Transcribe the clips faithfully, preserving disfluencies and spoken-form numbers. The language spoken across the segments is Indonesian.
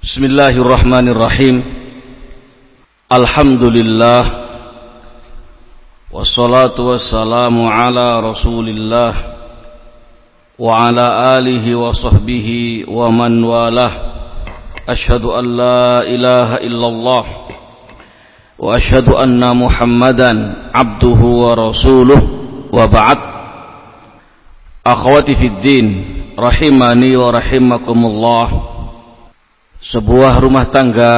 Bismillahirrahmanirrahim. Alhamdulillah. Wassalatu wassalamu ala Rasulillah wa ala alihi wa sahbihi wa man walah. Asyhadu an la ilaha illallah wa asyhadu anna Muhammadan abduhu wa rasuluh wa ba'd. Akhwati fid din, rahimani wa rahimakumullah. Sebuah rumah tangga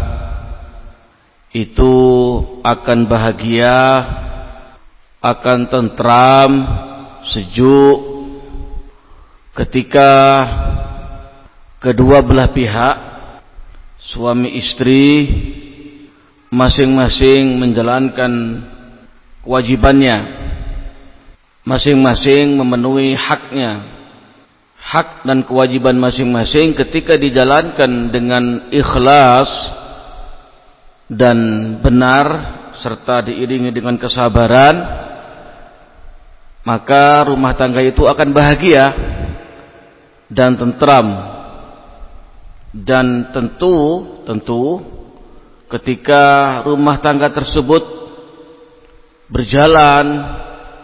itu akan bahagia, akan tentram, sejuk ketika kedua belah pihak, suami istri, masing-masing menjalankan kewajibannya, masing-masing memenuhi haknya. Hak dan kewajiban masing-masing ketika dijalankan dengan ikhlas dan benar serta diiringi dengan kesabaran, maka rumah tangga itu akan bahagia dan tentram. Dan tentu tentu ketika rumah tangga tersebut berjalan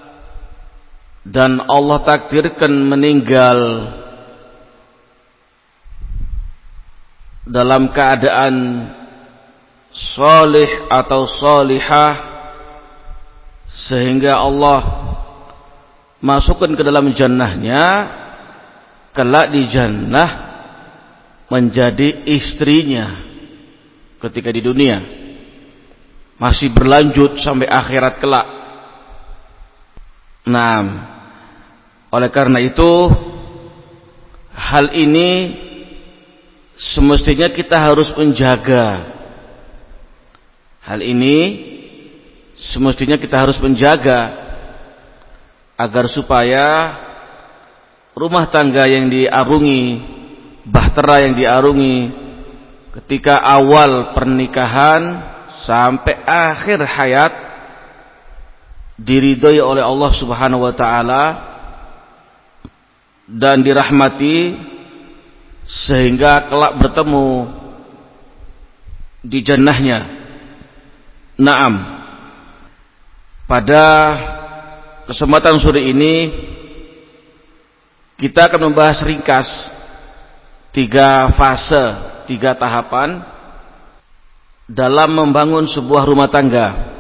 dan Allah takdirkan meninggal dalam keadaan salih atau salihah, sehingga Allah masukkan ke dalam jannahnya, kelak di jannah menjadi istrinya ketika di dunia, masih berlanjut sampai akhirat kelak. Nah, oleh karena itu hal ini semestinya kita harus menjaga. Hal ini semestinya kita harus menjaga agar supaya rumah tangga yang diarungi, bahtera yang diarungi ketika awal pernikahan sampai akhir hayat diridhoi oleh Allah Subhanahu wa taala dan dirahmati, sehingga kelak bertemu di jannahnya. Naam. Pada kesempatan sore ini kita akan membahas ringkas tiga fase, tiga tahapan dalam membangun sebuah rumah tangga.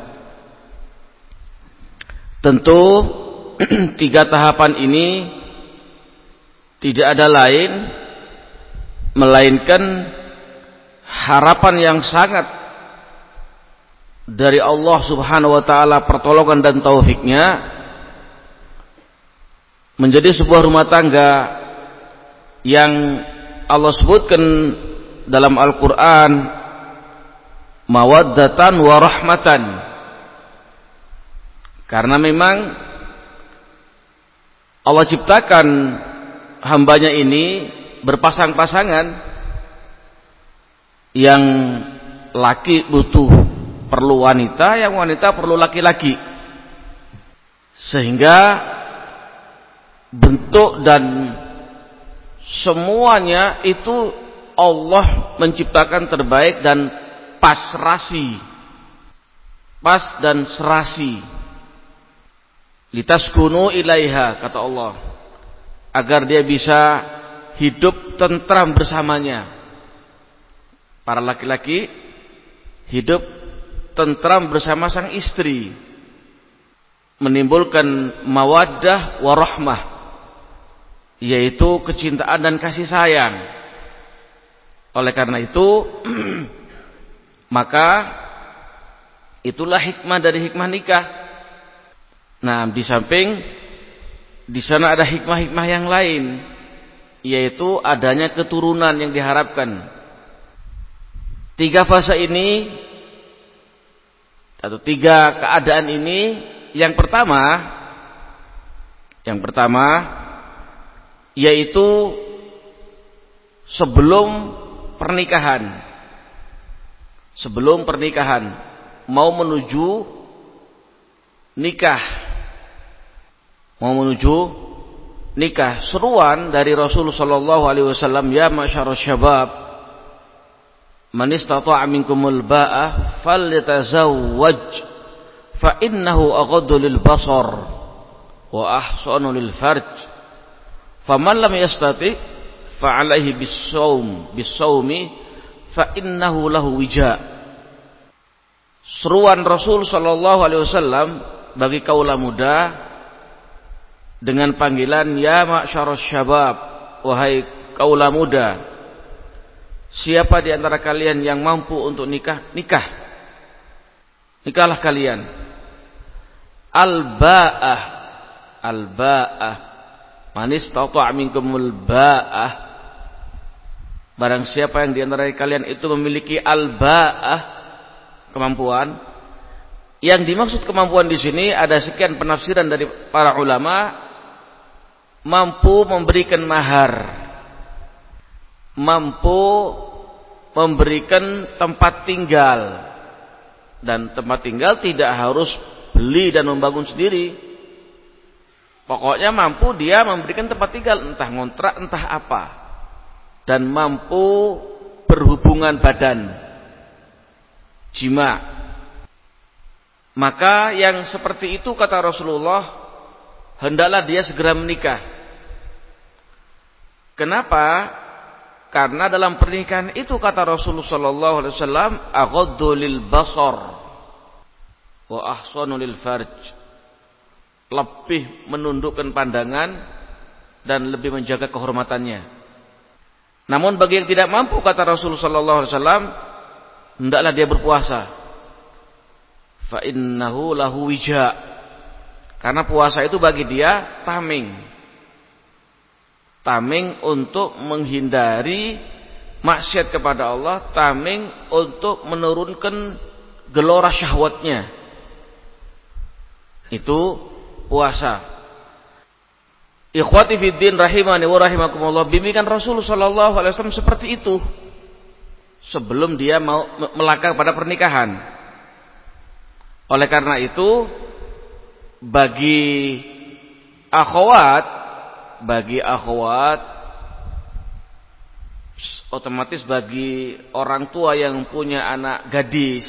Tentu tiga tahapan ini tidak ada lain melainkan harapan yang sangat dari Allah Subhanahu wa taala, pertolongan dan taufiknya, menjadi sebuah rumah tangga yang Allah sebutkan dalam Al-Quran mawaddatan wa rahmatan. Karena memang Allah ciptakan hambanya ini berpasang-pasangan, yang laki butuh perlu wanita, yang wanita perlu laki-laki, sehingga bentuk dan semuanya itu Allah menciptakan terbaik dan pas rasi, pas dan serasi. Litaskunu ilaiha, kata Allah, agar dia bisa hidup tentram bersamanya. Para laki-laki hidup tentram bersama sang istri, menimbulkan mawaddah warahmah, yaitu kecintaan dan kasih sayang. Oleh karena itu maka itulah hikmah dari hikmah nikah. Nah, di samping di sana ada hikmah-hikmah yang lain, yaitu adanya keturunan yang diharapkan. Tiga fase ini atau tiga keadaan ini, yang pertama, yang pertama yaitu sebelum pernikahan, sebelum pernikahan mau menuju nikah. Mau menuju nikah, seruan dari Rasulullah sallallahu alaihi wasallam, ya masyarus syabab, Man istata'a minkumul ba'a falyatazawwaj fa innahu aghaddu lil basar wa ahsanu lil farj. Faman lam yastati fa 'alaihi bis-shaum bis-shaumi fa innahu lahu wija. Seruan Rasul sallallahu alaihi wasallam bagi kaula muda dengan panggilan ya ma'syarasy syabab, wahai kaula muda. Siapa di antara kalian yang mampu untuk nikah, nikah. Nikahlah kalian. Al-ba'ah, al-ba'ah. Man istata'a minkumul ba'ah. Barang siapa yang di antara kalian itu memiliki al-ba'ah, kemampuan. Yang dimaksud kemampuan di sini ada sekian penafsiran dari para ulama. Mampu memberikan mahar, mampu memberikan tempat tinggal, dan tempat tinggal tidak harus beli dan membangun sendiri. Pokoknya mampu dia memberikan tempat tinggal, entah ngontrak entah apa, dan mampu berhubungan badan, jima. Maka yang seperti itu kata Rasulullah, hendaklah dia segera menikah. Kenapa? Karena dalam pernikahan itu kata Rasulullah sallallahu alaihi wasallam, aghaddu lil basar wa ahsanu lil farj. Lebih menundukkan pandangan dan lebih menjaga kehormatannya. Namun bagi yang tidak mampu kata Rasulullah sallallahu alaihi wasallam, hendaklah dia berpuasa. Fa innahu lahu wija. Karena puasa itu bagi dia tameng. Tameng untuk menghindari maksiat kepada Allah, tameng untuk menurunkan gelora syahwatnya. Itu puasa. Ikhwati fiddin rahimani wa rahimakumullah, bimbingan Rasul sallallahu alaihi wasallam seperti itu sebelum dia mau melangkah pada pernikahan. Oleh karena itu, bagi akhwat Bagi akhwat, otomatis bagi orang tua yang punya anak gadis,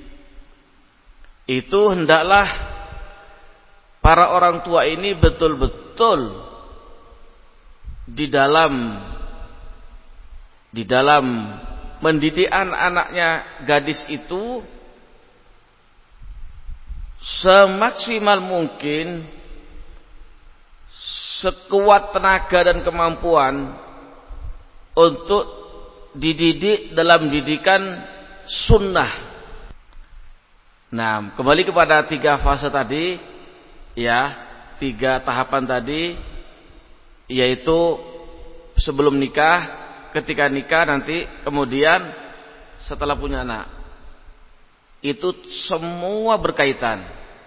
itu hendaklah para orang tua ini betul-betul di dalam di dalam mendidik anak-anaknya gadis itu semaksimal mungkin, sekuat tenaga dan kemampuan untuk dididik dalam didikan sunnah. Nah, kembali kepada tiga fase tadi, ya, tiga tahapan tadi, yaitu sebelum nikah, ketika nikah nanti, kemudian setelah punya anak. Itu semua berkaitan.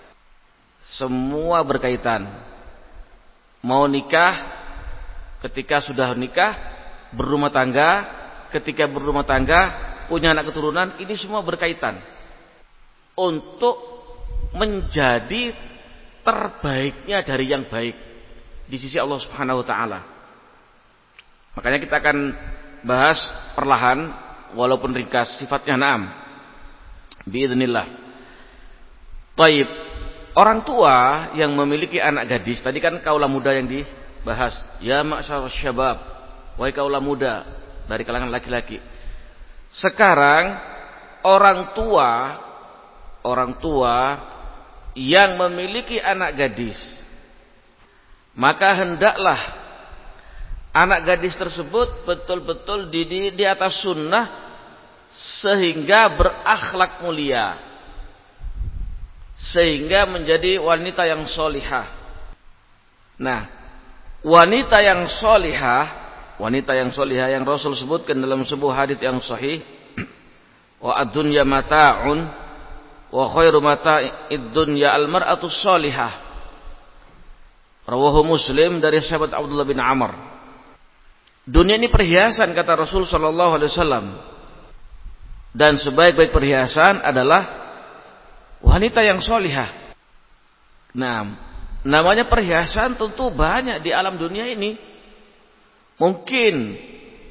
Semua berkaitan. Mau nikah, ketika sudah nikah, berumah tangga, ketika berumah tangga, punya anak keturunan, ini semua berkaitan untuk menjadi terbaiknya dari yang baik di sisi Allah Subhanahu wa taala. Makanya kita akan bahas perlahan walaupun ringkas, sifatnya na'am biidznillah. Baik. Orang tua yang memiliki anak gadis, tadi kan kaula muda yang dibahas. Ya ma'syarasy syabab, wahai kaula muda dari kalangan laki-laki. Sekarang orang tua, orang tua yang memiliki anak gadis, maka hendaklah anak gadis tersebut betul-betul dididik di atas sunnah sehingga berakhlak mulia, sehingga menjadi wanita yang solihah. Nah, wanita yang solihah, wanita yang solihah yang Rasul sebutkan dalam sebuah hadits yang sahih, wa ad-dunya mata'un wa khairu mata'id dunya al-mar'atu solihah. Rawahu Muslim dari sahabat Abdullah bin Amr. Dunia ini perhiasan kata Rasul sallallahu alaihi wasallam, dan sebaik-baik perhiasan adalah wanita yang solihah. Nah, namanya perhiasan tentu banyak di alam dunia ini. Mungkin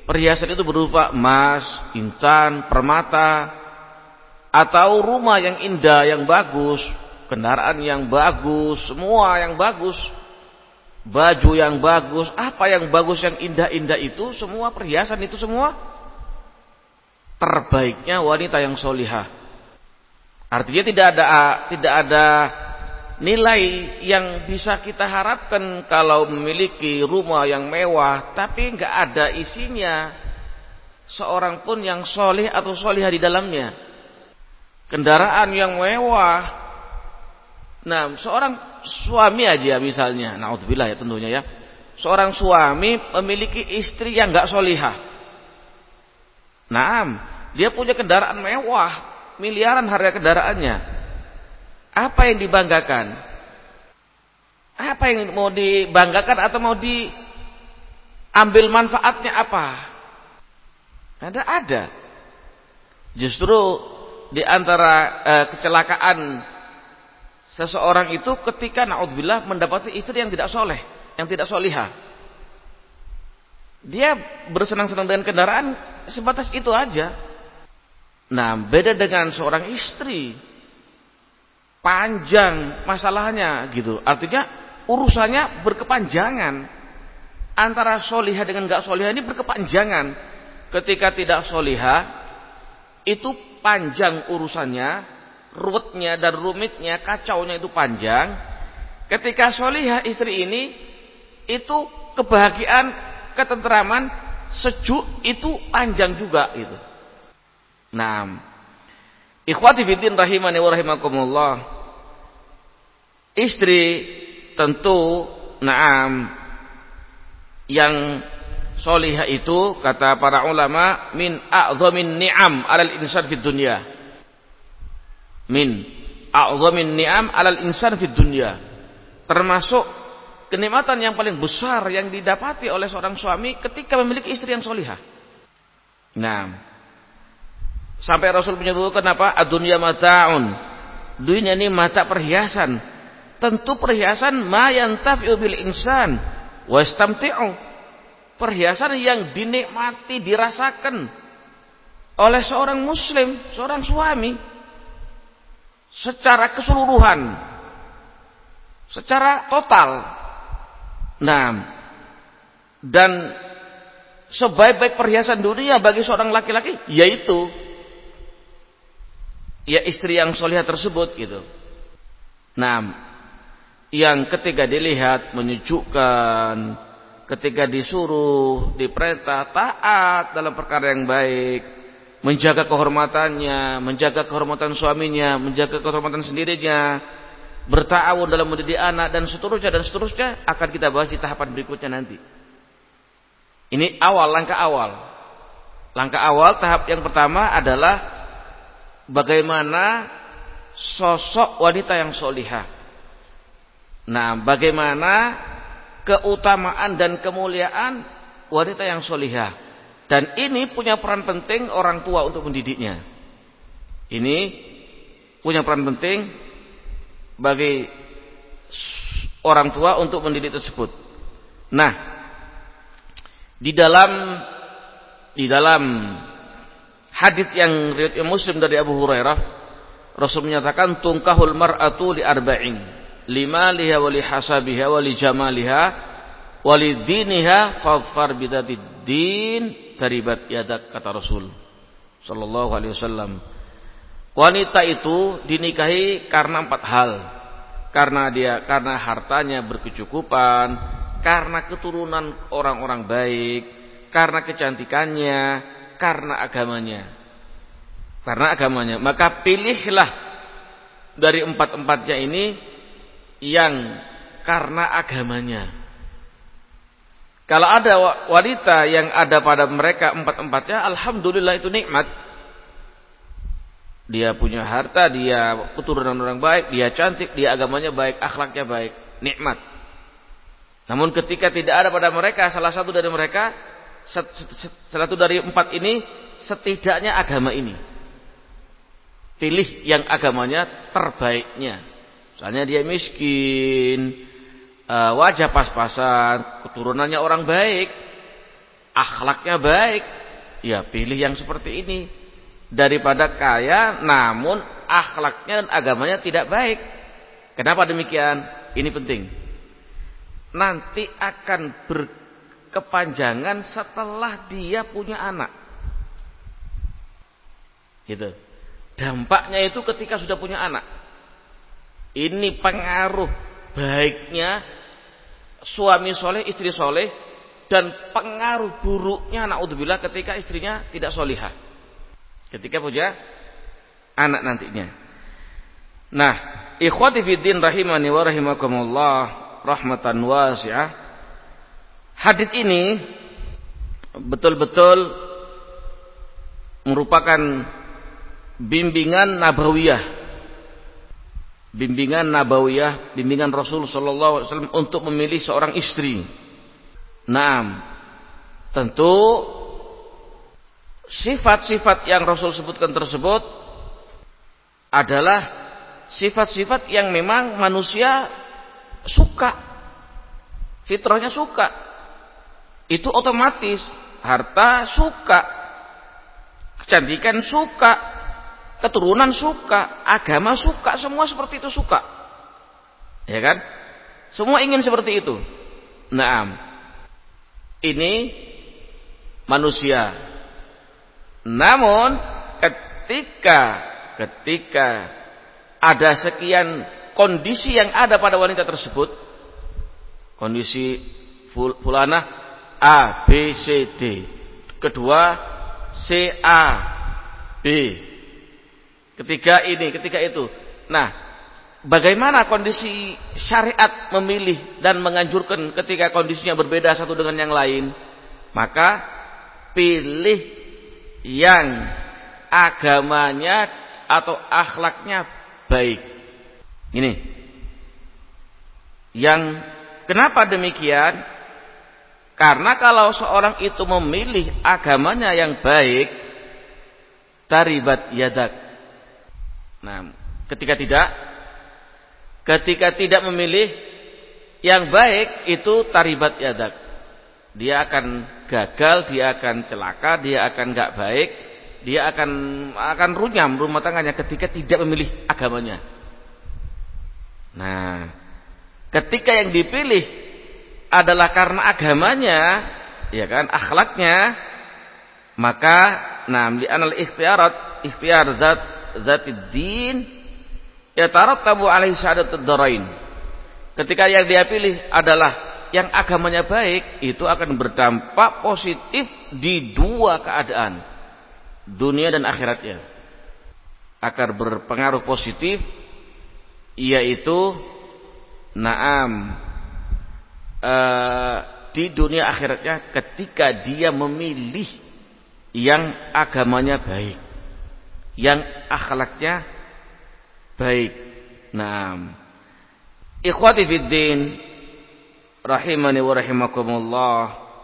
perhiasan itu berupa emas, intan, permata, atau rumah yang indah, yang bagus, kendaraan yang bagus, semua yang bagus, baju yang bagus, apa yang bagus, yang indah-indah itu, semua perhiasan itu semua terbaiknya wanita yang solihah. Artinya tidak ada tidak ada nilai yang bisa kita harapkan kalau memiliki rumah yang mewah tapi nggak ada isinya seorang pun yang solih atau solihah di dalamnya. Kendaraan yang mewah. Nah, seorang suami aja misalnya, naudzubillah ya tentunya ya. Seorang suami memiliki istri yang nggak solihah. Naam, dia punya kendaraan mewah, miliaran harga kendaraannya. Apa yang dibanggakan? Apa yang mau dibanggakan atau mau diambil manfaatnya apa? Ada ada. Justru di antara eh, kecelakaan seseorang itu ketika naudzubillah mendapati istri yang tidak soleh, yang tidak solihah. Dia bersenang-senang dengan kendaraan sebatas itu aja. Nah, beda dengan seorang istri, panjang masalahnya gitu. Artinya urusannya berkepanjangan. Antara solihah dengan gak solihah ini berkepanjangan. Ketika tidak solihah, itu panjang urusannya, ruwetnya dan rumitnya, kacaunya itu panjang. Ketika solihah istri ini, itu kebahagiaan, ketenteraman, sejuk itu panjang juga gitu. Nah, ikhwati fiddin rahimani wa rahimakumullah. Istri tentu naam yang solihah itu kata para ulama min a'dhamin ni'am 'alal insan fid dunya. Min a'dhamin ni'am 'alal insan fid dunya. Termasuk kenikmatan yang paling besar yang didapati oleh seorang suami ketika memiliki istri yang solihah. Nah, sampai Rasul menyebutkan apa? Ad-dunya mata'un. Dunia ini mata perhiasan. Tentu perhiasan ma yantafi'u bil insan wa istamti'u. Perhiasan yang dinikmati, dirasakan oleh seorang muslim, seorang suami secara keseluruhan, secara total. Nah, dan sebaik-baik perhiasan dunia bagi seorang laki-laki yaitu ya istri yang solihah tersebut gitu. Nah, yang ketika dilihat menyejukkan, ketika disuruh, diperintah taat dalam perkara yang baik, menjaga kehormatannya, menjaga kehormatan suaminya, menjaga kehormatan sendirinya, berta'awun dalam mendidik anak dan seterusnya dan seterusnya akan kita bahas di tahapan berikutnya nanti. Ini awal, langkah awal. Langkah awal tahap yang pertama adalah bagaimana sosok wanita yang solihah. Nah, bagaimana keutamaan dan kemuliaan wanita yang solihah. Dan ini punya peran penting orang tua untuk mendidiknya. Ini punya peran penting bagi orang tua untuk mendidik tersebut. Nah, di dalam di dalam hadits yang riwayat Muslim dari Abu Hurairah, Rasul menyatakan tungkahul mar'atu li arba'in. Lima liha wali hasabiha wali jamaliha wali diniha fadfar bidatid din taribat yadak, kata Rasul sallallahu alaihi wasallam. Wanita itu dinikahi karena empat hal. Karena dia karena hartanya berkecukupan, karena keturunan orang-orang baik, karena kecantikannya, karena agamanya. Karena agamanya, maka pilihlah dari empat-empatnya ini yang karena agamanya. Kalau ada wanita yang ada pada mereka empat-empatnya, alhamdulillah itu nikmat. Dia punya harta, dia keturunan orang baik, dia cantik, dia agamanya baik, akhlaknya baik, nikmat. Namun ketika tidak ada pada mereka salah satu dari mereka, salah satu dari empat ini, setidaknya agama ini, pilih yang agamanya terbaiknya. Misalnya dia miskin, wajah pas-pasan, keturunannya orang baik, akhlaknya baik, ya pilih yang seperti ini daripada kaya namun akhlaknya dan agamanya tidak baik. Kenapa demikian? Ini penting. Nanti akan berkepanjangan setelah dia punya anak. Gitu. Dampaknya itu ketika sudah punya anak. Ini pengaruh baiknya suami soleh, istri soleh, dan pengaruh buruknya naudzubillah ketika istrinya tidak solihah. Ketika punya anak nantinya. Nah, ikhwati fiddin rahimani wa rahimakumullah rahmatan wasi'ah. Hadits ini betul-betul merupakan bimbingan nabawiyah. Bimbingan nabawiyah, bimbingan Rasul sallallahu alaihi wasallam untuk memilih seorang istri. Naam. Tentu sifat-sifat yang Rasul sebutkan tersebut adalah sifat-sifat yang memang manusia suka. Fitrahnya suka. Itu otomatis. Harta suka. Kecantikan suka. Keturunan suka. Agama suka. Semua seperti itu suka. Ya kan? Semua ingin seperti itu. Naam. Ini manusia. Namun ketika ketika ada sekian kondisi yang ada pada wanita tersebut, kondisi fulanah A, B, C, D, kedua C, A, B, ketiga ini, ketiga itu. Nah, bagaimana kondisi syariat memilih dan menganjurkan ketika kondisinya berbeda satu dengan yang lain? Maka pilih yang agamanya atau akhlaknya baik. Ini. Yang kenapa demikian? Karena kalau seorang itu memilih agamanya yang baik, taribat yadak. Nah, ketika tidak ketika tidak memilih yang baik itu taribat yadak. Dia akan gagal, dia akan celaka, dia akan enggak baik, dia akan akan runyam rumah tangganya ketika tidak memilih agamanya. Nah, ketika yang dipilih adalah karena agamanya, ya kan, akhlaknya, maka nah li anal ikhtiarat ikhtiar zat zatid din yatarattabu alaihi sa'adatud darain. Ketika yang dia pilih adalah yang agamanya baik, itu akan berdampak positif di dua keadaan, dunia dan akhiratnya. Akan berpengaruh positif, yaitu naam uh, di dunia akhiratnya ketika dia memilih yang agamanya baik, yang akhlaknya baik. Naam. Ikhwati fiddin rahimani wa rahimakumullah.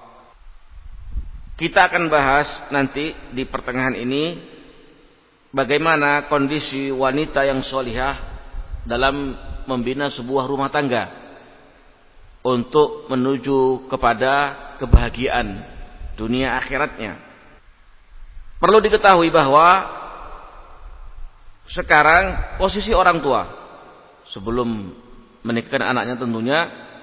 Kita akan bahas nanti di pertengahan ini bagaimana kondisi wanita yang solihah dalam membina sebuah rumah tangga untuk menuju kepada kebahagiaan dunia akhiratnya. Perlu diketahui bahwa sekarang posisi orang tua sebelum menikahkan anaknya tentunya.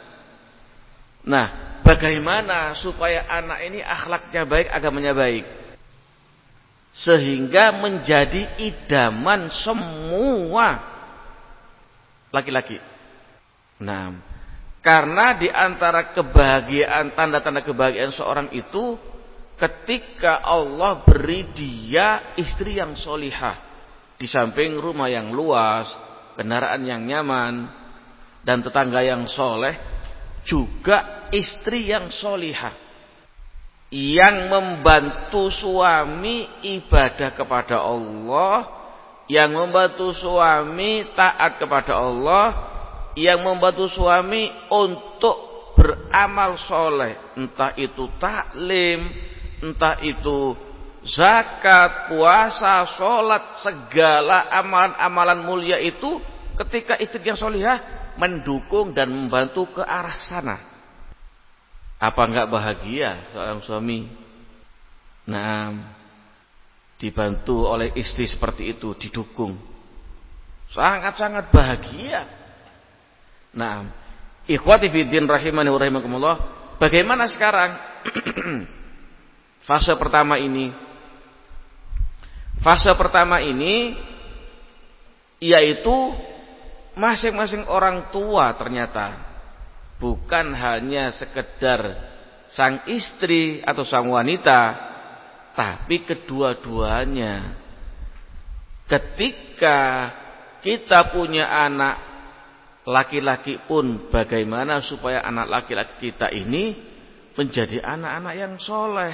Nah, bagaimana supaya anak ini akhlaknya baik, agamanya baik, sehingga menjadi idaman semua laki-laki. Nah, karena di antara kebahagiaan, tanda-tanda kebahagiaan seorang itu ketika Allah beri dia istri yang solihah, di samping rumah yang luas, kendaraan yang nyaman, dan tetangga yang soleh, juga istri yang solihah yang membantu suami ibadah kepada Allah, yang membantu suami taat kepada Allah, yang membantu suami untuk beramal soleh, entah itu taklim, entah itu zakat, puasa, sholat, segala amalan-amalan mulia itu ketika istri yang solihah mendukung dan membantu ke arah sana. Apa enggak bahagia seorang suami Nah, dibantu oleh istri seperti itu, didukung, sangat-sangat bahagia. Nah, ikhwati fiddin rahimani wa rahimakumullah, bagaimana sekarang fase pertama ini? Fase pertama ini yaitu masing-masing orang tua ternyata bukan hanya sekedar sang istri atau sang wanita, tapi kedua-duanya. Ketika kita punya anak laki-laki pun, bagaimana supaya anak laki-laki kita ini menjadi anak-anak yang soleh.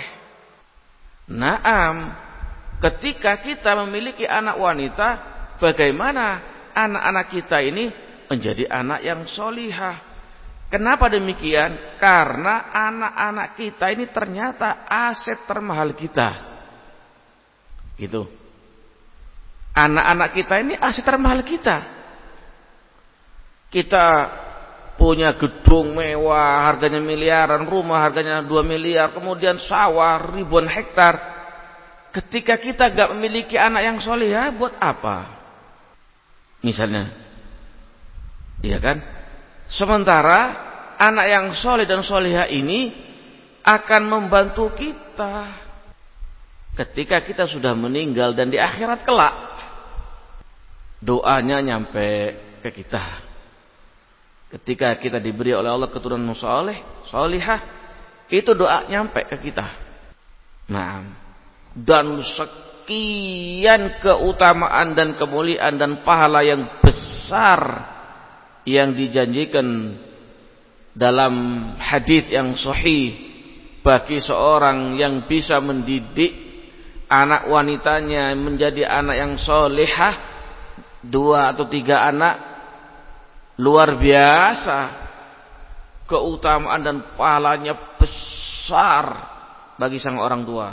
Naam, ketika kita memiliki anak wanita, bagaimana anak-anak kita ini menjadi anak yang solihah. Kenapa demikian? Karena anak-anak kita ini ternyata aset termahal kita. Gitu. Anak-anak kita ini aset termahal kita. Kita punya gedung mewah, harganya miliaran, rumah harganya dua miliar, kemudian sawah ribuan hektar. Ketika kita gak memiliki anak yang solihah, buat apa? Misalnya, iya kan? Sementara anak yang soleh dan solihah ini akan membantu kita ketika kita sudah meninggal dan di akhirat kelak. Doanya nyampe ke kita. Ketika kita diberi oleh Allah keturunan soleh, solihah, itu doa nyampe ke kita. Nah, dan sekian keutamaan dan kemuliaan dan pahala yang besar yang dijanjikan dalam hadis yang sahih bagi seorang yang bisa mendidik anak wanitanya menjadi anak yang solehah, dua atau tiga anak, luar biasa keutamaan dan pahalanya besar bagi sang orang tua.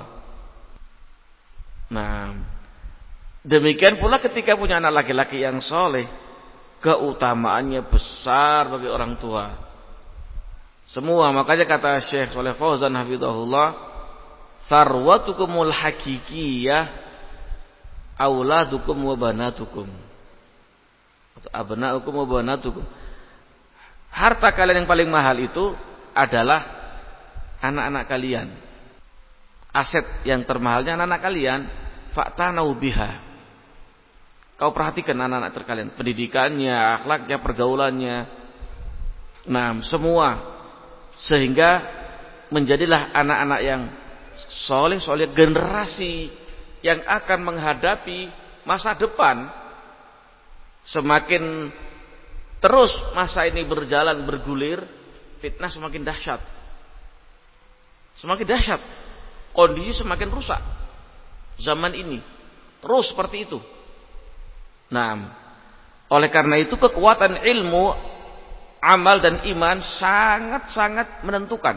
Nah, demikian pula ketika punya anak laki-laki yang soleh, keutamaannya besar bagi orang tua. Semua, makanya kata Syekh Shalih Fauzan hafizahullah, sarwatukumul hakikiyah auladukum wa banatukum. Atau abnaukum wa banatukum. Harta kalian yang paling mahal itu adalah anak-anak kalian. Aset yang termahalnya anak-anak kalian, fa'tanau biha. Kau perhatikan anak-anak terkalian, pendidikannya, akhlaknya, pergaulannya. Nah, semua sehingga menjadilah anak-anak yang soleh, soleh, generasi yang akan menghadapi masa depan. Semakin terus masa ini berjalan bergulir, fitnah semakin dahsyat. Semakin dahsyat. Kondisi semakin rusak. Zaman ini terus seperti itu. Nah, oleh karena itu kekuatan ilmu, amal dan iman sangat-sangat menentukan.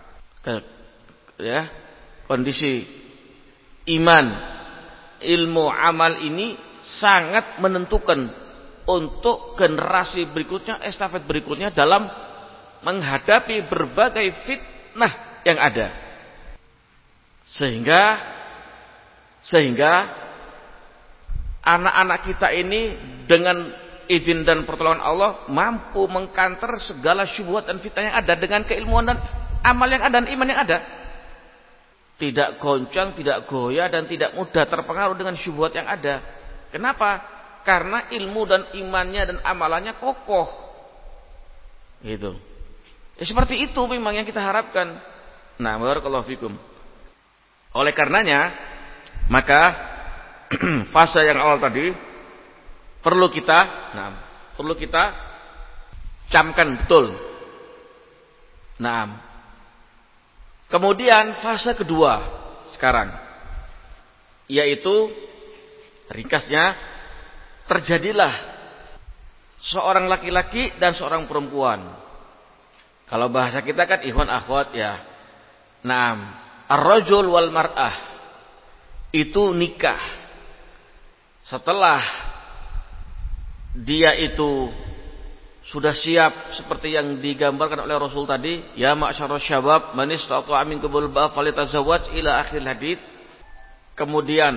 Ya, kondisi iman, ilmu, amal ini sangat menentukan untuk generasi berikutnya, estafet berikutnya dalam menghadapi berbagai fitnah yang ada. Sehingga sehingga anak-anak kita ini dengan izin dan pertolongan Allah mampu mengkanter segala syubhat dan fitnah yang ada dengan keilmuan dan amal yang ada dan iman yang ada. Tidak goncang, tidak goyah dan tidak mudah terpengaruh dengan syubhat yang ada. Kenapa? Karena ilmu dan imannya dan amalannya kokoh. Gitu. Ya, seperti itu memang yang kita harapkan. Nah, barakallahu fikum. Oleh karenanya, maka fase yang awal tadi perlu kita, nah, perlu kita camkan betul. Nah, kemudian fase kedua sekarang, yaitu ringkasnya terjadilah seorang laki-laki dan seorang perempuan. Kalau bahasa kita kan ikhwan akhwat ya. Nah, ar-rajul wal mar'ah itu nikah. Setelah dia itu sudah siap seperti yang digambarkan oleh Rasul tadi, ya ma'syarus syabab man istata'a minkumul ba'a falyatazawwaj ila akhir hadits. Kemudian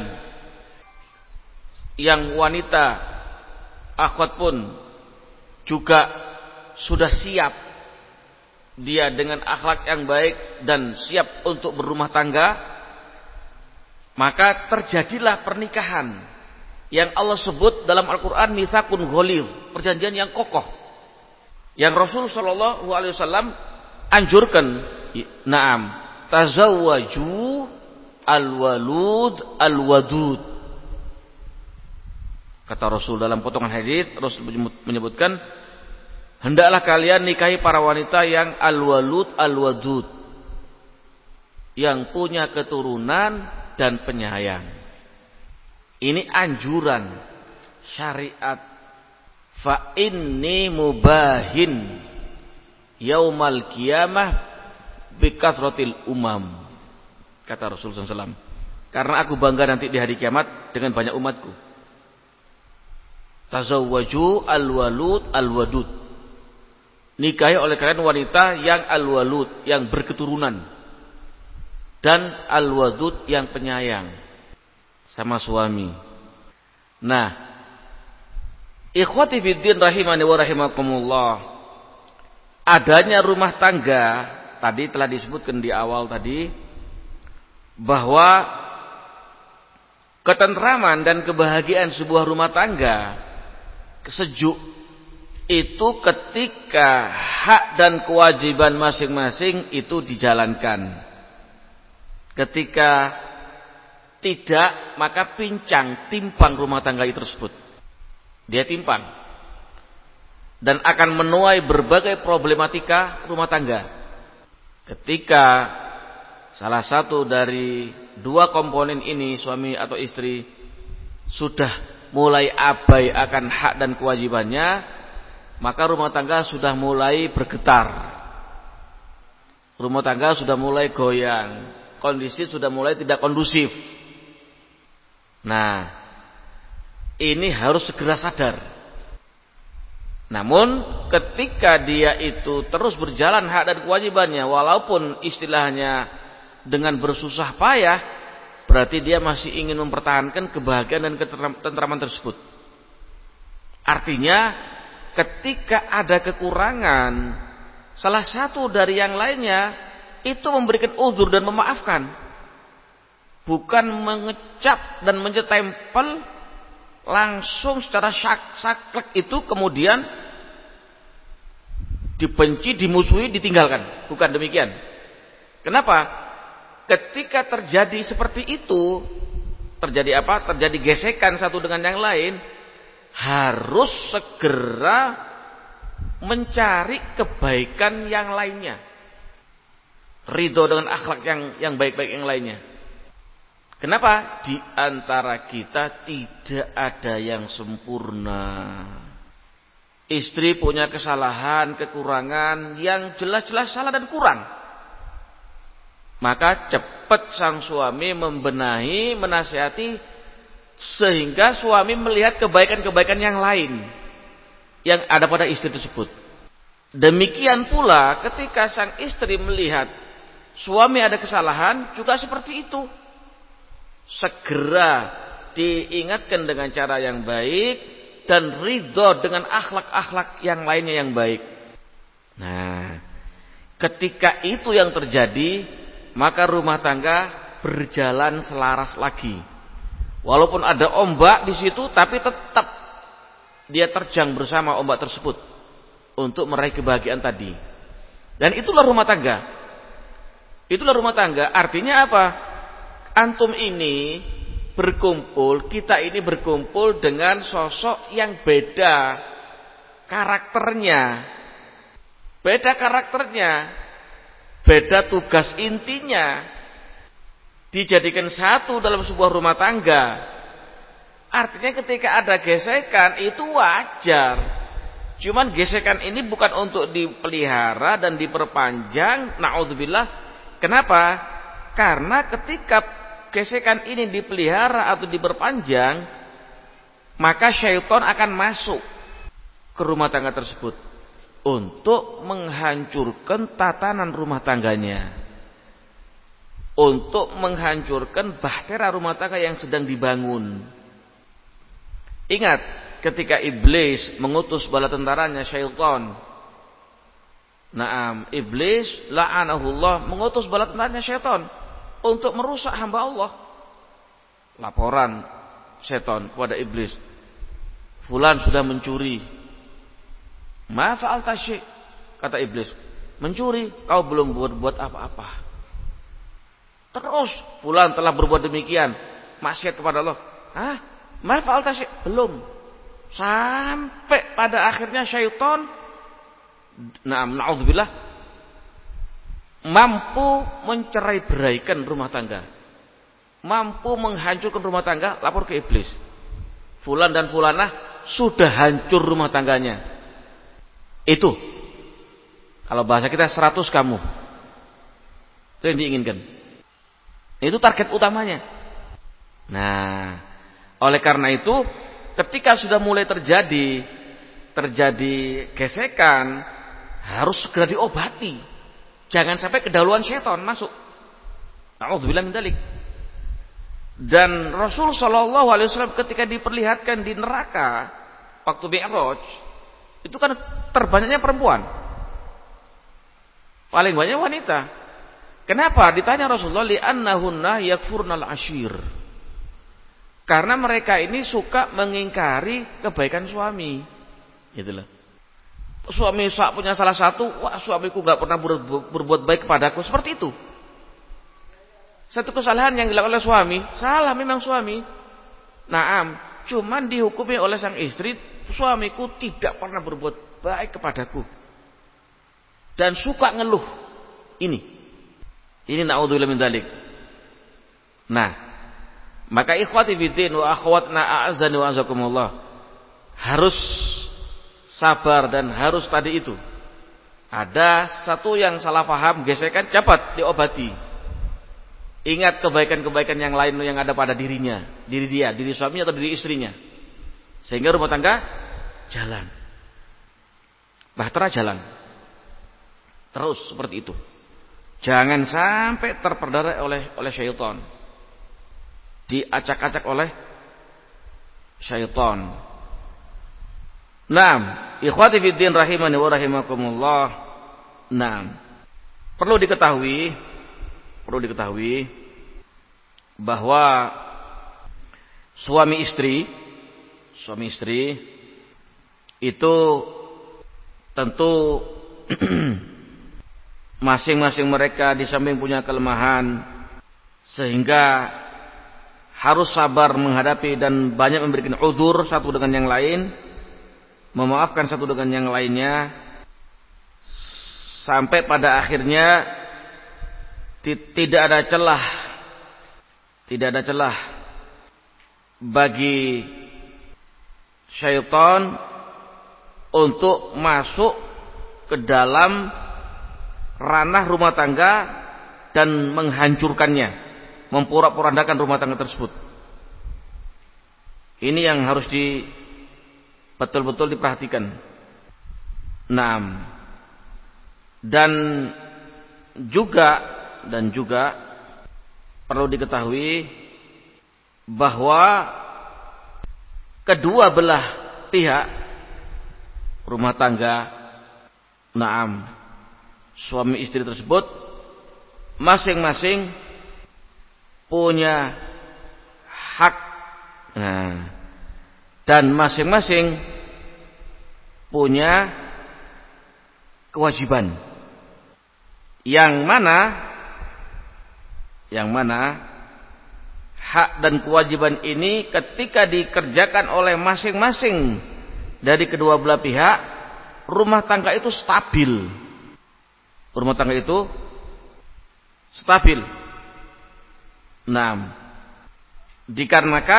yang wanita akhwat pun juga sudah siap dia dengan akhlak yang baik dan siap untuk berumah tangga, maka terjadilah pernikahan yang Allah sebut dalam Al-Quran mitsaqun ghalidh, perjanjian yang kokoh, yang Rasul Shallallahu Alaihi Wasallam anjurkan. Naam, tazawwaju al-walud al-wadud. Kata Rasul dalam potongan hadis, Rasul menyebutkan, hendaklah kalian nikahi para wanita yang al-walud al-wadud, yang punya keturunan dan penyayang. Ini anjuran syariat. Fa inni mubahin yaumal qiyamah bikathratil umam, kata Rasulullah shallallahu alaihi wasallam, karena aku bangga nanti di hari kiamat dengan banyak umatku. Tazawwaju al-walud al-wadud, nikahi oleh kalian wanita yang al-walud, yang berketurunan, dan al-wadud, yang penyayang sama suami. Nah, ikhwati fiddin rahimani wa rahimakumullah, adanya rumah tangga tadi telah disebutkan di awal tadi, bahwa ketentraman dan kebahagiaan sebuah rumah tangga sejuk itu ketika hak dan kewajiban masing-masing itu dijalankan. Ketika tidak, maka pincang, timpang rumah tangga itu tersebut. Dia timpang dan akan menuai berbagai problematika rumah tangga. Ketika salah satu dari dua komponen ini, suami atau istri, sudah mulai abai akan hak dan kewajibannya, maka rumah tangga sudah mulai bergetar. Rumah tangga sudah mulai goyang, kondisi sudah mulai tidak kondusif. Nah, ini harus segera sadar. Namun ketika dia itu terus berjalan hak dan kewajibannya, walaupun istilahnya dengan bersusah payah, berarti dia masih ingin mempertahankan kebahagiaan dan ketentraman tersebut. Artinya ketika ada kekurangan salah satu dari yang lainnya, itu memberikan uzur dan memaafkan, bukan mengecap dan menjetempel langsung secara saklek itu, kemudian dibenci, dimusuhi, ditinggalkan. Bukan demikian. Kenapa? Ketika terjadi seperti itu, terjadi apa? Terjadi gesekan satu dengan yang lain, harus segera mencari kebaikan yang lainnya, ridho dengan akhlak yang yang baik-baik yang lainnya. Kenapa? Di antara kita tidak ada yang sempurna. Istri punya kesalahan, kekurangan yang jelas-jelas salah dan kurang. Maka cepat sang suami membenahi, menasihati, sehingga suami melihat kebaikan-kebaikan yang lain yang ada pada istri tersebut. Demikian pula ketika sang istri melihat suami ada kesalahan, juga seperti itu. Segera diingatkan dengan cara yang baik dan ridho dengan akhlak-akhlak yang lainnya yang baik. Nah, ketika itu yang terjadi, maka rumah tangga berjalan selaras lagi. Walaupun ada ombak di situ, tapi tetap dia terjang bersama ombak tersebut untuk meraih kebahagiaan tadi. Dan itulah rumah tangga. Itulah rumah tangga. Artinya apa? Antum ini berkumpul, kita ini berkumpul dengan sosok yang beda karakternya. Beda karakternya, beda tugas intinya. Dijadikan satu dalam sebuah rumah tangga. Artinya ketika ada gesekan itu wajar. Cuman gesekan ini bukan untuk dipelihara dan diperpanjang. Na'udzubillah. Kenapa? Karena ketika gesekan ini dipelihara atau diperpanjang, maka syaitan akan masuk ke rumah tangga tersebut. untuk menghancurkan tatanan rumah tangganya, untuk menghancurkan bahtera rumah tangga yang sedang dibangun. Ingat ketika iblis mengutus bala tentaranya syaitan. Naam, iblis la'anahullah mengutus bala tentaranya syaitan untuk merusak hamba Allah. Laporan syaitan kepada iblis, fulan sudah mencuri. Ma fa'alta syai', kata iblis, mencuri, kau belum buat-buat apa-apa. Terus fulan telah berbuat demikian, maksiat kepada Allah. Hah? Ma fa'alta syai', belum. Sampai pada akhirnya syaitan, na'am, na'udzubillah, mampu mencerai-beraikan rumah tangga, mampu menghancurkan rumah tangga. Lapor ke iblis, fulan dan fulanah sudah hancur rumah tangganya. Itu kalau bahasa kita seratus kamu. Itu yang diinginkan. Itu target utamanya. Nah, oleh karena itu ketika sudah mulai terjadi terjadi gesekan, harus segera diobati. Jangan sampai kedahuluan syaitan masuk. Na'udzubillah min dzalik. Dan Rasul sallallahu alaihi wasallam ketika diperlihatkan di neraka waktu Mi'raj, itu kan terbanyaknya perempuan, paling banyak wanita. Kenapa? Ditanya Rasulullah, li'annahunna yakfurnal ashir. Karena mereka ini suka mengingkari kebaikan suami. Itulah. Suami punya salah satu, wah suamiku gak pernah berbuat baik kepadaku. Seperti itu. Satu kesalahan yang dilakukan oleh suami, salah memang suami. Naam, cuman dihukumi oleh sang istri, suamiku tidak pernah berbuat baik kepadaku dan suka ngeluh. Ini, ini na'udzubillah min dzalik. Nah, maka ikhwati fiddin wa akhwatna a'azzani wa azakumullah, harus sabar dan harus tadi itu. Ada satu yang salah paham, gesekan, cepat diobati. Ingat kebaikan-kebaikan yang lain yang ada pada dirinya, diri dia, diri suaminya atau diri istrinya, sehingga rumah tangga jalan, bahtera jalan terus seperti itu. Jangan sampai terperdaya oleh oleh syaitan, diacak-acak oleh syaitan. Naam, ikhwati fiddin rahimani wa rahimakumullah. Naam, perlu diketahui, perlu diketahui bahwa suami istri, suami istri itu tentu masing-masing mereka di samping punya kelemahan, sehingga harus sabar menghadapi dan banyak memberikan uzur satu dengan yang lain, memaafkan satu dengan yang lainnya, sampai pada akhirnya tidak ada celah, tidak ada celah bagi syaitan untuk masuk ke dalam ranah rumah tangga dan menghancurkannya, memporak-porandakan rumah tangga tersebut. Ini yang harus di betul-betul diperhatikan. Naam. Dan juga dan juga perlu diketahui bahwa kedua belah pihak rumah tangga, naam, suami istri tersebut masing-masing punya hak, nah, dan masing-masing punya kewajiban, yang mana yang mana hak dan kewajiban ini ketika dikerjakan oleh masing-masing dari kedua belah pihak, rumah tangga itu stabil. Rumah tangga itu stabil. Nah, dikarenakan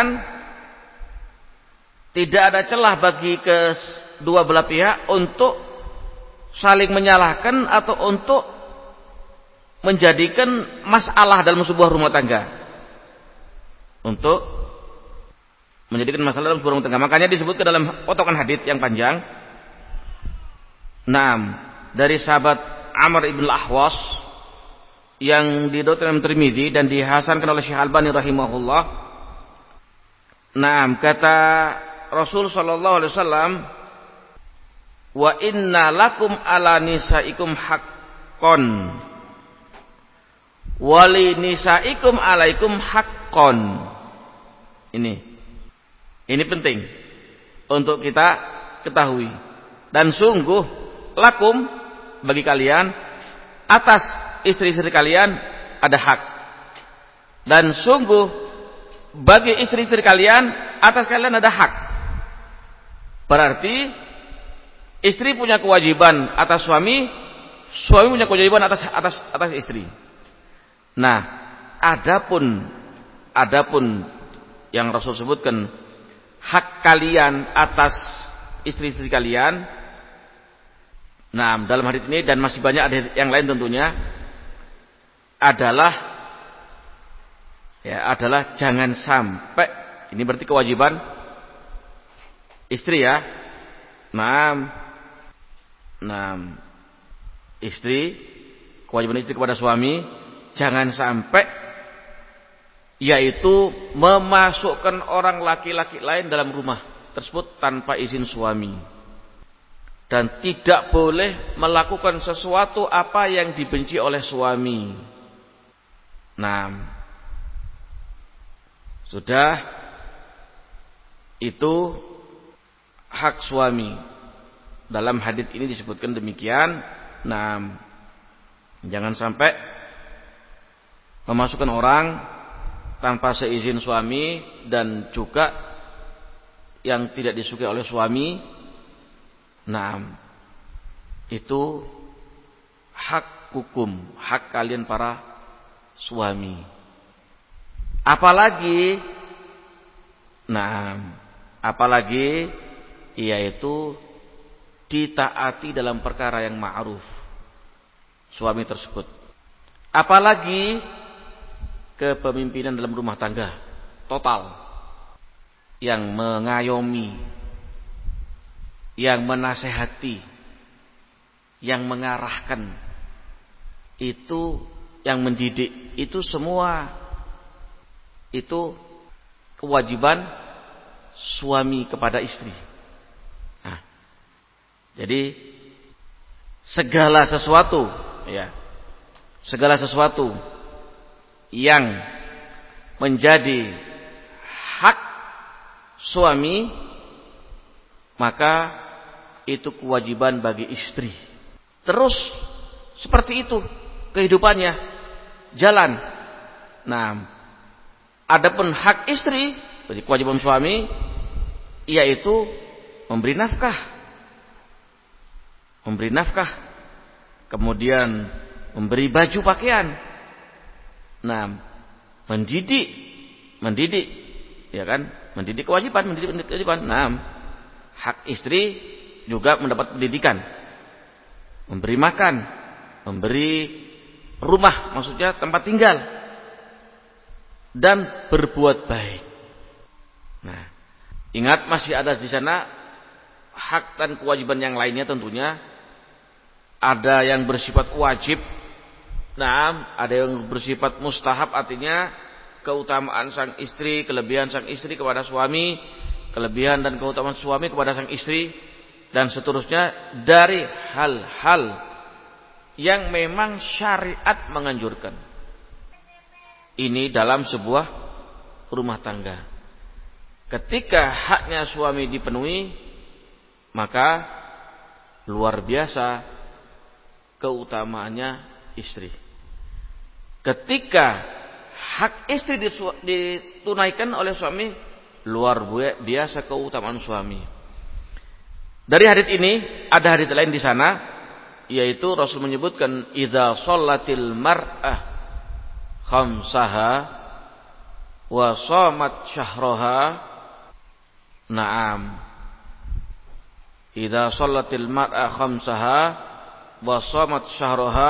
tidak ada celah bagi kedua belah pihak untuk saling menyalahkan atau untuk menjadikan masalah dalam sebuah rumah tangga, untuk menjadikan masalah dalam sebuah rumah tangga. Makanya disebutkan dalam potongan hadits yang panjang, Naam, dari sahabat Amr ibn al-Ahwas yang diriwayatkan Imam Tirmidzi dan dihasankan oleh Syekh Albani rahimahullah. Naam, kata Rasul sallallahu alaihi wasallam, wa inna lakum ala nisaikum haqqon wali nisaikum alaikum haqqon. Ini ini penting untuk kita ketahui. Dan sungguh lakum, bagi kalian, atas istri-istri kalian ada hak. Dan sungguh bagi istri-istri kalian atas kalian ada hak. Berarti istri punya kewajiban atas suami, suami punya kewajiban atas atas atas istri. Nah, adapun adapun yang Rasul sebutkan hak kalian atas istri-istri kalian. Nah, dalam hadis ini dan masih banyak ada yang lain tentunya adalah ya adalah jangan sampai, ini berarti kewajiban istri ya. Nah, nah istri, kewajiban istri kepada suami jangan sampai yaitu memasukkan orang laki-laki lain dalam rumah tersebut tanpa izin suami, dan tidak boleh melakukan sesuatu apa yang dibenci oleh suami. Nah, sudah itu hak suami. Dalam hadis ini disebutkan demikian. Nah, jangan sampai memasukkan orang tanpa seizin suami, dan juga yang tidak disukai oleh suami. Nah, itu hak hukum, hak kalian para suami. Apalagi, nah, apalagi yaitu ditaati dalam perkara yang ma'ruf suami tersebut. Apalagi kepemimpinan dalam rumah tangga total, yang mengayomi, yang menasehati, yang mengarahkan, itu yang mendidik, itu semua itu kewajiban suami kepada istri. Nah, jadi segala sesuatu ya, segala sesuatu yang menjadi hak suami, maka itu kewajiban bagi istri. Terus seperti itu kehidupannya jalan. Nah, adapun hak istri, jadi kewajiban suami, yaitu memberi nafkah, memberi nafkah, kemudian memberi baju pakaian. Nah, mendidik, mendidik, ya kan? Mendidik kewajiban, mendidik, mendidik kewajiban. Nah, hak istri juga mendapat pendidikan, memberi makan, memberi rumah, maksudnya tempat tinggal, dan berbuat baik. Nah, ingat masih ada di sana hak dan kewajiban yang lainnya tentunya. Ada yang bersifat wajib. Nah, ada yang bersifat mustahab, artinya keutamaan sang istri, kelebihan sang istri kepada suami, kelebihan dan keutamaan suami kepada sang istri, dan seterusnya dari hal-hal yang memang syariat menganjurkan. Ini dalam sebuah rumah tangga. Ketika haknya suami dipenuhi, maka luar biasa keutamaannya istri. Ketika hak istri ditunaikan oleh suami, luar biasa keutamaan suami. Dari hadits ini ada hadits lain di sana, yaitu Rasul menyebutkan idza shallatil mar'ah khamsaha wa shamat syahraha. Naam, idza shallatil mar'ah khamsaha wa shamat syahraha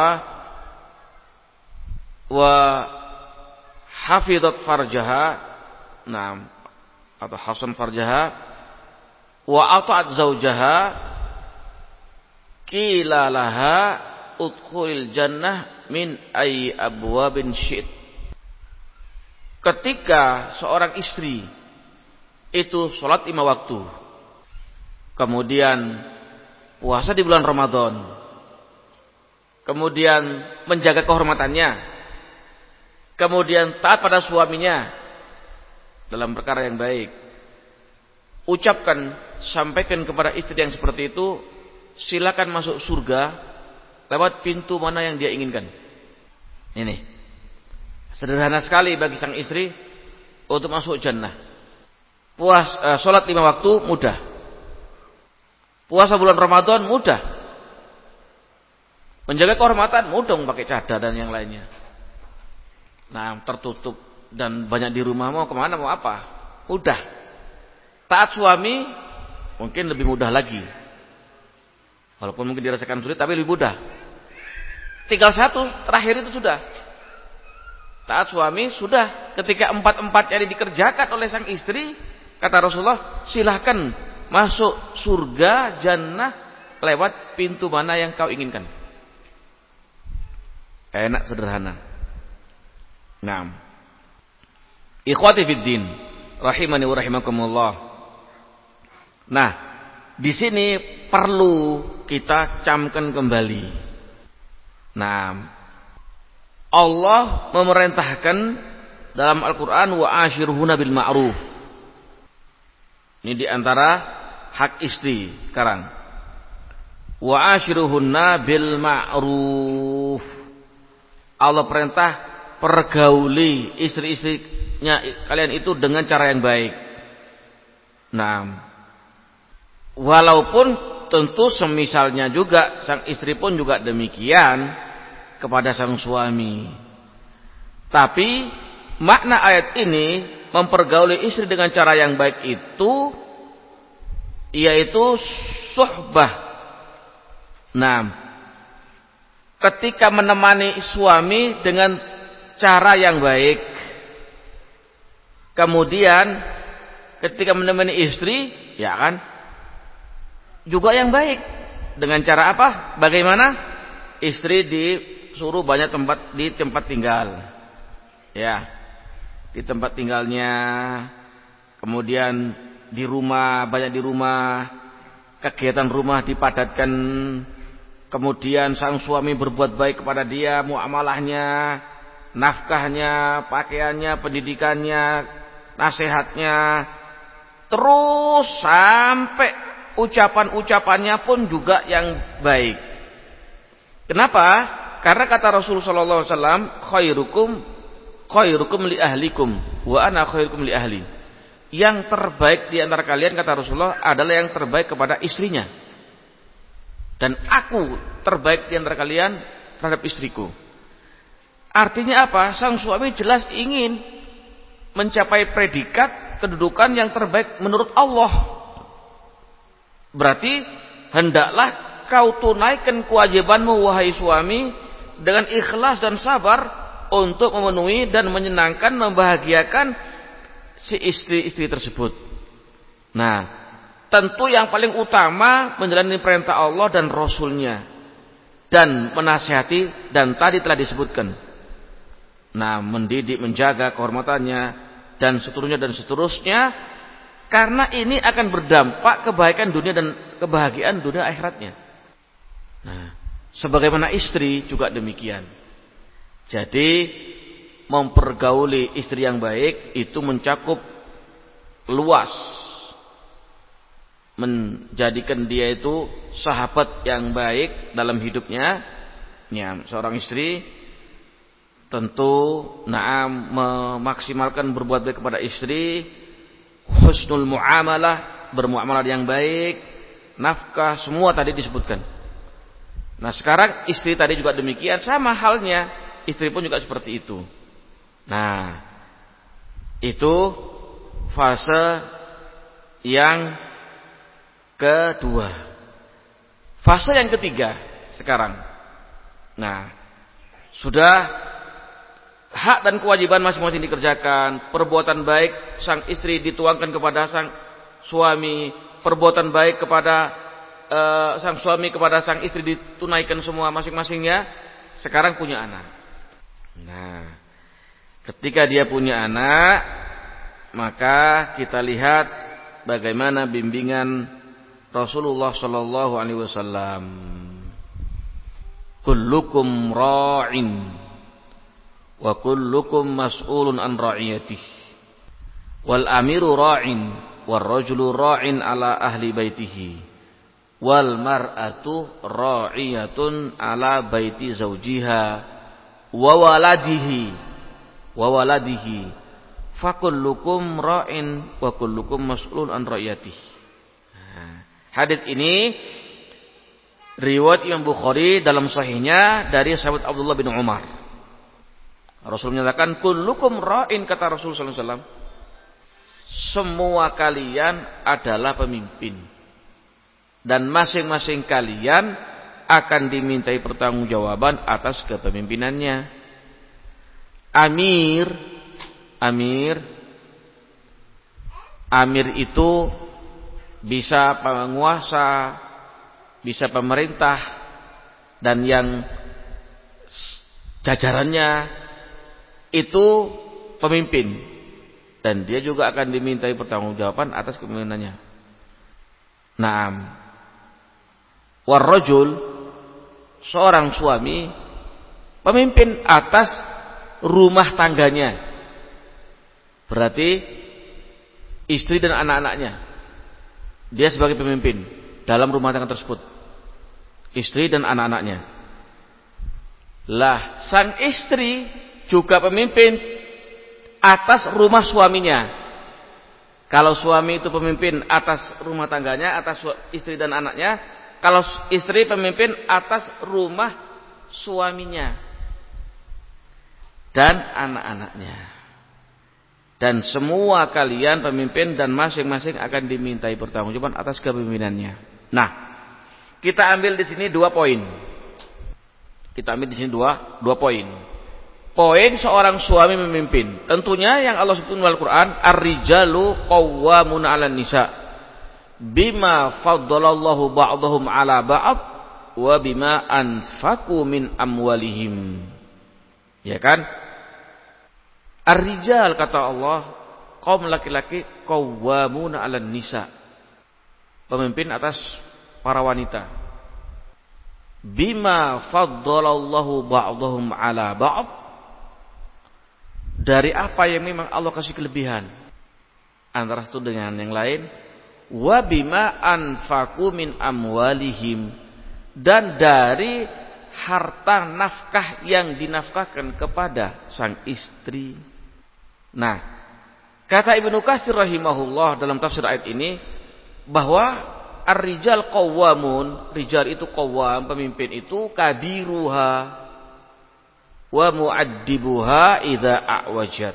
wa hafizat farjaha, naam, atau hasan farjaha, wa ata'at zaujaha, qila laha udkhulil jannah min ayyi abwabin syi'it. Ketika seorang istri itu sholat lima waktu, kemudian puasa di bulan Ramadan, kemudian menjaga kehormatannya, kemudian taat pada suaminya dalam perkara yang baik, ucapkan, sampaikan kepada istri yang seperti itu, silakan masuk surga lewat pintu mana yang dia inginkan. Ini sederhana sekali bagi sang istri untuk masuk jannah. Puas, uh, sholat lima waktu mudah, puasa bulan Ramadan mudah, menjaga kehormatan mudah, pakai cadar dan yang lainnya. Nah, tertutup dan banyak di rumah, mau kemana mau apa mudah. Taat suami mungkin lebih mudah lagi, walaupun mungkin dirasakan sulit tapi lebih mudah. Tinggal satu terakhir itu sudah taat suami sudah. Ketika empat-empatnya dikerjakan oleh sang istri, kata Rasulullah, silahkan masuk surga jannah lewat pintu mana yang kau inginkan. Enak, sederhana. Naam. Ikhwati fiddin, rahimani wa rahimakumullah. Nah, di sini perlu kita camkan kembali. Nah, Allah memerintahkan dalam Al-Quran wa ashiruhunna bil ma'ruf. Ini diantara hak istri sekarang. Wa ashiruhunna bil ma'ruf. Allah perintah pergauli istri-istrinya kalian itu dengan cara yang baik. Nah, walaupun tentu semisalnya juga sang istri pun juga demikian kepada sang suami. Tapi makna ayat ini mempergauli istri dengan cara yang baik itu yaitu suhbah. Nah, ketika menemani suami dengan cara yang baik, kemudian ketika menemani istri, ya kan, juga yang baik. Dengan cara apa? Bagaimana? Istri disuruh banyak tempat di tempat tinggal, ya, di tempat tinggalnya, kemudian di rumah, banyak di rumah, kegiatan rumah dipadatkan, kemudian sang suami berbuat baik kepada dia, muamalahnya, nafkahnya, pakaiannya, pendidikannya, nasihatnya, terus sampai ucapan-ucapannya pun juga yang baik. Kenapa? Karena kata Rasulullah sallallahu alaihi wasallam, khairukum khairukum li ahlikum wa ana khairukum li ahli. Yang terbaik di antara kalian, kata Rasulullah, adalah yang terbaik kepada istrinya. Dan aku terbaik di antara kalian terhadap istriku. Artinya apa? Sang suami jelas ingin mencapai predikat kedudukan yang terbaik menurut Allah. Berarti hendaklah kau tunaikan kewajibanmu wahai suami dengan ikhlas dan sabar untuk memenuhi dan menyenangkan, membahagiakan si istri-istri tersebut. Nah, tentu yang paling utama menjalani perintah Allah dan Rasulnya dan menasihati, dan tadi telah disebutkan. Nah, mendidik, menjaga kehormatannya dan seterusnya dan seterusnya, karena ini akan berdampak kebaikan dunia dan kebahagiaan dunia akhiratnya. Nah, sebagaimana istri juga demikian. Jadi mempergauli istri yang baik itu mencakup luas, menjadikan dia itu sahabat yang baik dalam hidupnya. Ya, seorang istri tentu naam memaksimalkan berbuat baik kepada istri, husnul muamalah, bermuamalah yang baik, nafkah, semua tadi disebutkan. Nah, sekarang istri tadi juga demikian, sama halnya istri pun juga seperti itu. Nah, itu fase yang kedua. Fase yang ketiga sekarang. Nah, sudah hak dan kewajiban masing-masing dikerjakan, perbuatan baik sang istri dituangkan kepada sang suami, perbuatan baik kepada uh, sang suami kepada sang istri ditunaikan semua masing-masingnya, sekarang punya anak. Nah, ketika dia punya anak, maka kita lihat bagaimana bimbingan Rasulullah sallallahu alaihi wasallam. Kullukum ra'in wa kullukum mas'ulun an ra'iyatihi. Wal amiru ra'in wal rajulu ra'in ala ahli baitihi. Wal mar'atu ra'iyatun ala baiti zawjiha wa waladihi wa waladihi. Fakullukum ra'in wa kullukum mas'ulun an ra'iyatihi. Nah, hadits ini riwayat Imam Bukhari dalam sahihnya dari sahabat Abdullah bin Umar. Rasul menyatakan kullukum ra'in, kata Rasul sallallahu alaihi wasallam, semua kalian adalah pemimpin dan masing-masing kalian akan dimintai pertanggungjawaban atas kepemimpinannya. Amir Amir Amir itu bisa penguasa, bisa pemerintah, dan yang jajarannya itu pemimpin, dan dia juga akan dimintai pertanggungjawaban atas kepemimpinannya. Naam. Warrajul, seorang suami, pemimpin atas rumah tangganya. Berarti istri dan anak-anaknya, dia sebagai pemimpin dalam rumah tangga tersebut, istri dan anak-anaknya. Lah, sang istri juga pemimpin atas rumah suaminya. Kalau suami itu pemimpin atas rumah tangganya, atas istri dan anaknya. Kalau istri pemimpin atas rumah suaminya dan anak-anaknya. Dan semua kalian pemimpin dan masing-masing akan dimintai pertanggungjawaban atas kepemimpinannya. Nah, kita ambil di sini dua poin. Kita ambil di sini dua dua poin. Poin seorang suami memimpin. Tentunya yang Allah sebutkan dalam Al-Qur'an, ar-rijalu qawwamuna 'alan nisa bima faddalallahu ba'dahum 'ala ba'd wa bima anfaqu min amwalihim. Ya kan? Ar-rijal, kata Allah, kaum laki-laki, qawwamuna 'alan nisa, pemimpin atas para wanita. Bima faddalallahu ba'dahum 'ala ba'd, dari apa yang memang Allah kasih kelebihan antara satu dengan yang lain. Wa bima anfaqu min amwalihim, dan dari harta nafkah yang dinafkahkan kepada sang istri. Nah, kata Ibnu Katsir rahimahullah dalam tafsir ayat ini, bahwa ar-rijal qawwamun, rijal itu qawwam, pemimpin itu, kabiruha wa mu'addibuha idza a'wajat.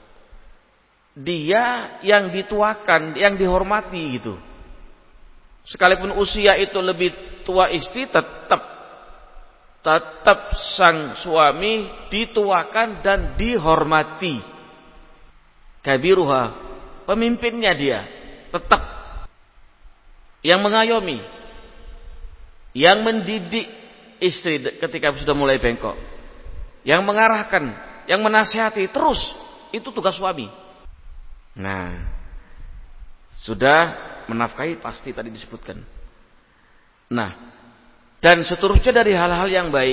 Dia yang dituakan, yang dihormati gitu. Sekalipun usia itu lebih tua istri, tetap tetap sang suami dituakan dan dihormati. Kabiruha, pemimpinnya dia, tetap yang mengayomi, yang mendidik istri ketika sudah mulai bengkok, yang mengarahkan, yang menasihati terus, itu tugas suami. Nah, sudah menafkahi pasti tadi disebutkan. Nah, dan seterusnya dari hal-hal yang baik.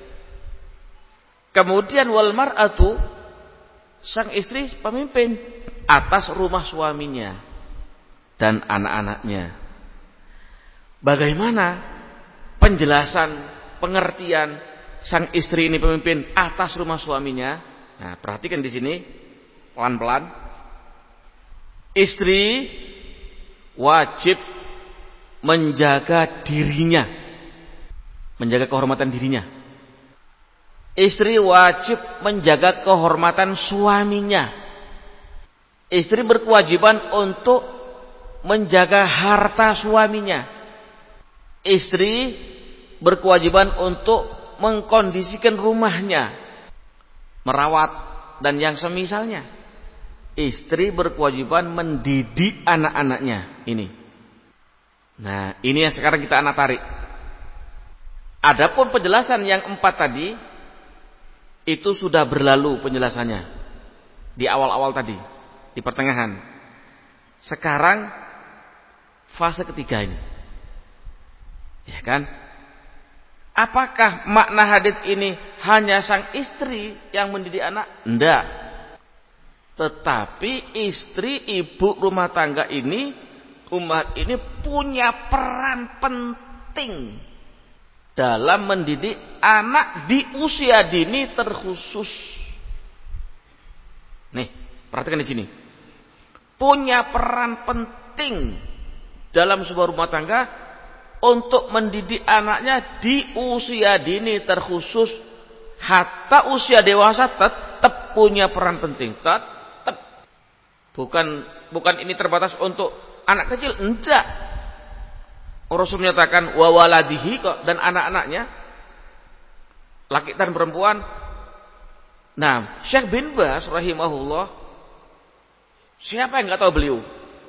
Kemudian wal mar'atu, sang istri pemimpin atas rumah suaminya dan anak-anaknya. Bagaimana penjelasan, pengertian sang istri ini pemimpin atas rumah suaminya? Nah, perhatikan di sini pelan-pelan. Istri wajib menjaga dirinya, menjaga kehormatan dirinya. Istri wajib menjaga kehormatan suaminya. Istri berkewajiban untuk menjaga harta suaminya. Istri berkewajiban untuk mengkondisikan rumahnya, merawat dan yang semisalnya. Istri berkewajiban mendidik anak-anaknya. Ini Nah, ini yang sekarang kita anak tarik. Adapun penjelasan yang empat tadi itu sudah berlalu penjelasannya di awal-awal tadi, di pertengahan. Sekarang fase ketiga ini. Ya kan? Apakah makna hadits ini hanya sang istri yang mendidik anak? Enggak. Tetapi istri, ibu rumah tangga ini, umat ini punya peran penting dalam mendidik anak di usia dini terkhusus. Nih, perhatikan di sini. Punya peran penting dalam sebuah rumah tangga untuk mendidik anaknya di usia dini terkhusus, hatta usia dewasa tetap punya peran penting. Tetap. Bukan bukan ini terbatas untuk anak kecil, enggak. Rasul menyatakan wa waladihi kok, dan anak-anaknya, laki dan perempuan. Nah, Syekh bin Baz rahimahullah, siapa yang enggak tahu beliau?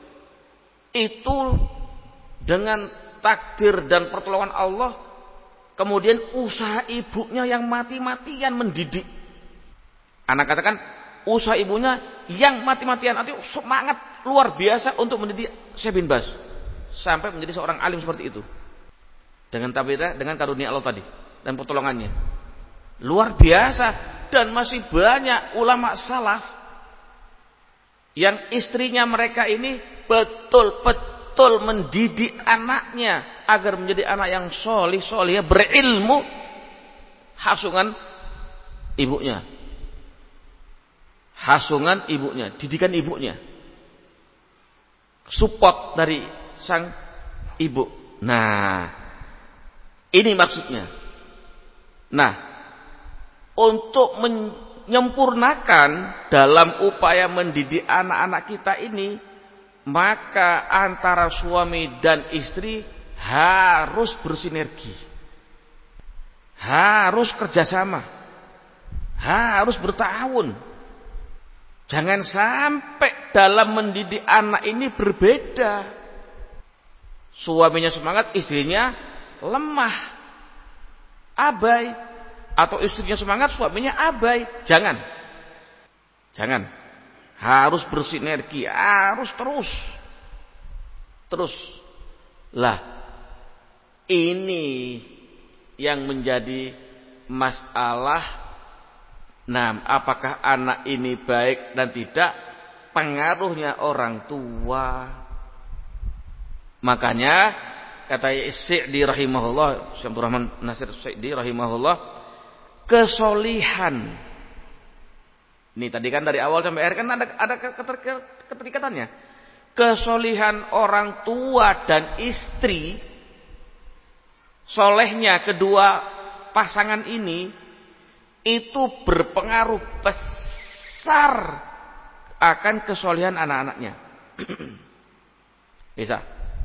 Itu dengan takdir dan pertolongan Allah, kemudian usaha ibunya yang mati-matian mendidik. Anak katakan usaha ibunya yang mati-matian, nanti semangat luar biasa untuk mendidik Syekh bin Baz sampai menjadi seorang alim seperti itu. Dengan tabira, dengan karunia Allah tadi dan pertolongannya. Luar biasa, dan masih banyak ulama salaf yang istrinya mereka ini betul-betul mendidik anaknya agar menjadi anak yang solih solih, berilmu, hasungan ibunya. Hasungan ibunya, didikan ibunya. Support dari sang ibu. Nah, ini maksudnya. Nah, untuk menyempurnakan dalam upaya mendidik anak-anak kita ini, maka antara suami dan istri harus bersinergi, harus kerjasama, harus bertahun. Jangan sampai dalam mendidik anak ini berbeda. Suaminya semangat, istrinya lemah, abai. Atau istrinya semangat, suaminya abai. Jangan. Jangan. Harus bersinergi, harus terus. Terus. Lah, ini yang menjadi masalah. Nah, apakah anak ini baik dan tidak? Pengaruhnya orang tua. Makanya kata Sa'di rahimahullah, Syekh Abdul Rahman Nasir Sa'di rahimahullah, kesolihan. Ini tadi kan dari awal sampai akhir kan ada ada keterikatannya. Kesolihan orang tua dan istri, solehnya kedua pasangan ini, itu berpengaruh besar akan kesolihan anak-anaknya. Bisa.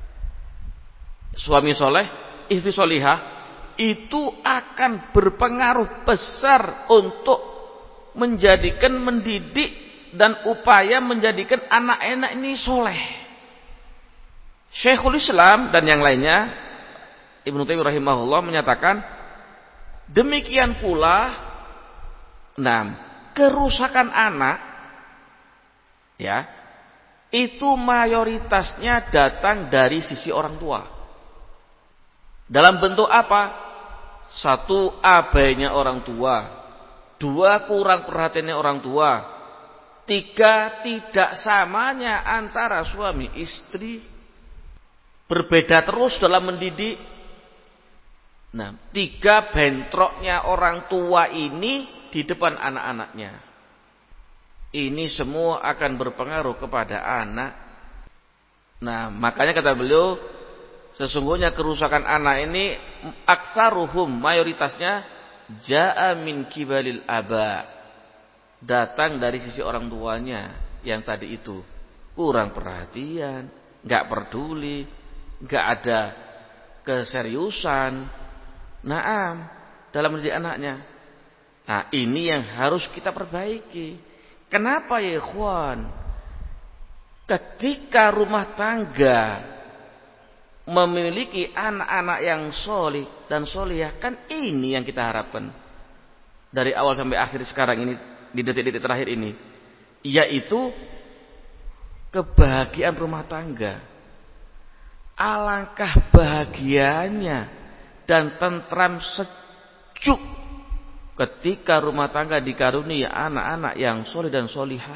Suami soleh, istri solihah, itu akan berpengaruh besar untuk menjadikan, mendidik, dan upaya menjadikan anak-anak ini soleh. Syekhul Islam dan yang lainnya, Ibnu Taimiyah rahimahullah menyatakan, demikian pula, nah, kerusakan anak, ya, itu mayoritasnya datang dari sisi orang tua. Dalam bentuk apa? Satu, abainya orang tua. Dua, kurang perhatiannya orang tua. Tiga, tidak samanya antara suami istri. Berbeda terus dalam mendidik. Nah, tiga, bentroknya orang tua ini di depan anak-anaknya. Ini semua akan berpengaruh kepada anak. Nah, makanya kata beliau, sesungguhnya kerusakan anak ini aktsaruhum, mayoritasnya jaa min kibalil aba, datang dari sisi orang tuanya yang tadi itu kurang perhatian, enggak peduli, enggak ada keseriusan. Naam, dalam mendidik anaknya. Nah, ini yang harus kita perbaiki. Kenapa ya ikhwan? Ketika rumah tangga memiliki anak-anak yang solih dan solihah, kan ini yang kita harapkan dari awal sampai akhir sekarang ini, di detik-detik terakhir ini, yaitu kebahagiaan rumah tangga. Alangkah bahagianya dan tentram sejuk ketika rumah tangga dikaruniai anak-anak yang solih dan solihah,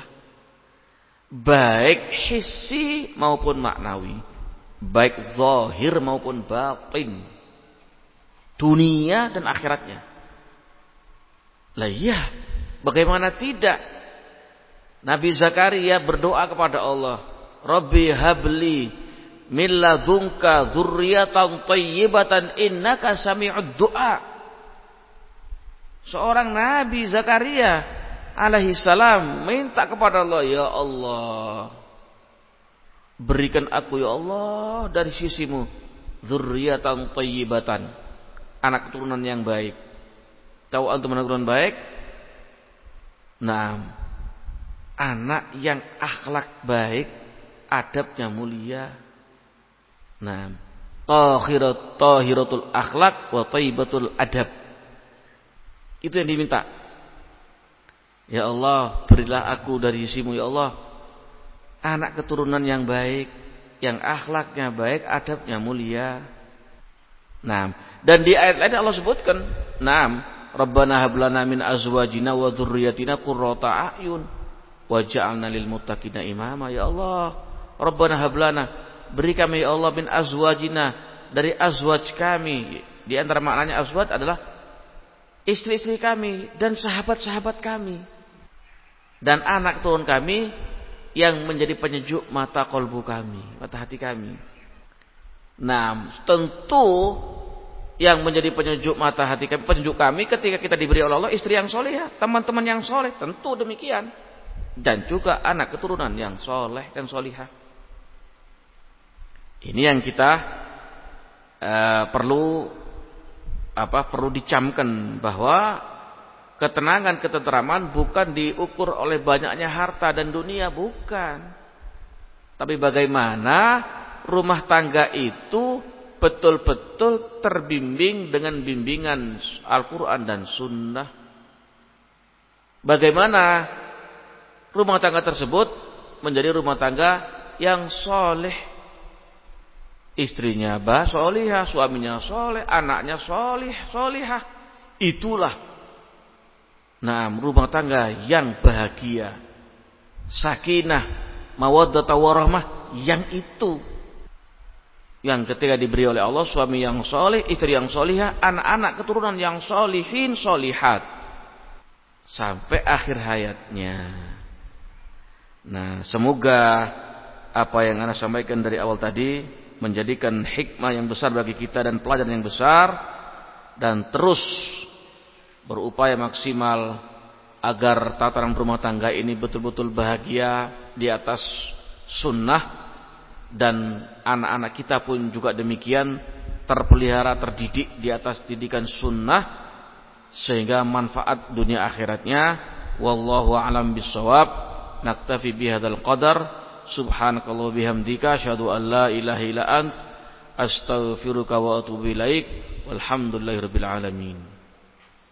baik hissi maupun maknawi, baik zahir maupun batin, dunia dan akhiratnya. Lah iya, bagaimana tidak? Nabi Zakaria berdoa kepada Allah, Rabbi habli min ladunka dzurriatan thayyibatan innaka sami'ud du'a. Seorang Nabi Zakaria alaihi salam minta kepada Allah, ya Allah, berikan aku ya Allah dari sisimu dzurriatan thayyibatan, anak keturunan yang baik. Tahu antum anak keturunan baik? Nah, anak yang akhlak baik, adabnya mulia. Nah, tahirat tahiratul akhlak wa thayyibatul adab. Itu yang diminta. Ya Allah, berilah aku dari sisimu ya Allah anak keturunan yang baik, yang akhlaknya baik, adabnya mulia. Nah, dan di ayat lain Allah sebutkan, "Naam, Rabbana hab lana min azwajina wa dzurriyyatina qurrata a'yun waj'alna lil muttaqina imama." Ya Allah, Rabbana hab lana, beri kami ya Allah min azwajina, dari azwaj kami. Di antara maknanya azwaj adalah istri-istri kami dan sahabat-sahabat kami dan anak turun kami yang menjadi penyejuk mata kolbu kami, mata hati kami. Nah, tentu yang menjadi penyejuk mata hati kami, penyejuk kami ketika kita diberi oleh Allah istri yang soleh, teman-teman yang soleh, tentu demikian. Dan juga anak keturunan yang soleh dan solihah. Ini yang kita uh, perlu apa? Perlu dicamkan bahwa ketenangan, ketenteraman bukan diukur oleh banyaknya harta dan dunia, bukan. Tapi bagaimana rumah tangga itu betul-betul terbimbing dengan bimbingan Al-Quran dan Sunnah. Bagaimana rumah tangga tersebut menjadi rumah tangga yang soleh. Istrinya bah solihah, suaminya soleh, anaknya solih, solihah. Itulah nah rumah tangga yang bahagia, sakinah, mawaddah warahmah, yang itu yang ketika diberi oleh Allah suami yang soleh, istri yang solihah, anak-anak keturunan yang solihin, solihat sampai akhir hayatnya. Nah, semoga apa yang Ana sampaikan dari awal tadi menjadikan hikmah yang besar bagi kita dan pelajaran yang besar, dan terus berupaya maksimal agar tatanan rumah tangga ini betul-betul bahagia di atas sunnah, dan anak-anak kita pun juga demikian terpelihara, terdidik di atas didikan sunnah sehingga manfaat dunia akhiratnya. Wallahu a'lam bissawab. Naktafi bihadzal qadar. Subhanakallah bihamdika asyhadu an la ilaha illa ant astaghfiruka wa atubu ilaik. Walhamdulillahirabbil alamin.